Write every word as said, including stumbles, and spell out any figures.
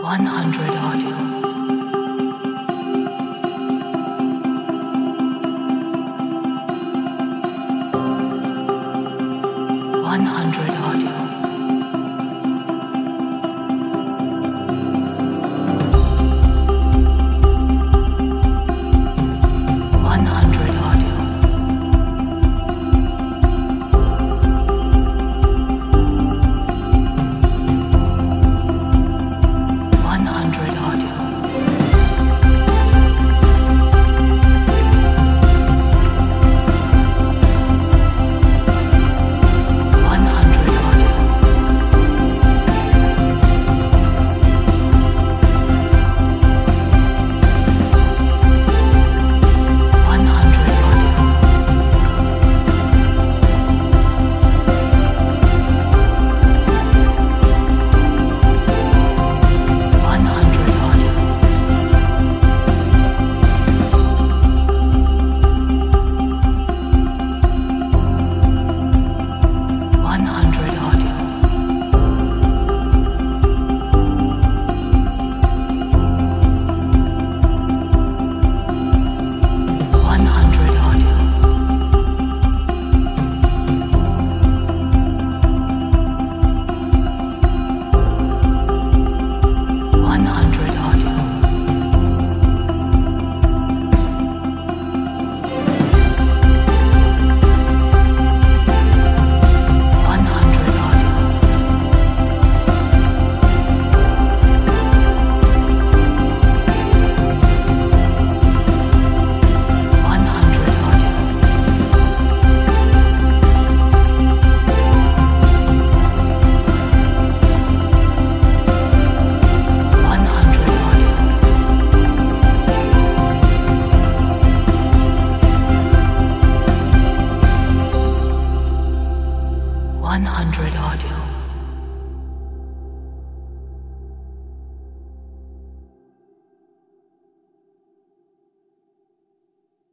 one hundred audio. one hundred audio. one hundred audio. one hundred audio. one hundred audio. one hundred audio. one hundred audio. one hundred audio. one hundred audio. one hundred audio. one hundred audio. one hundred audio. one hundred audio. one hundred audio.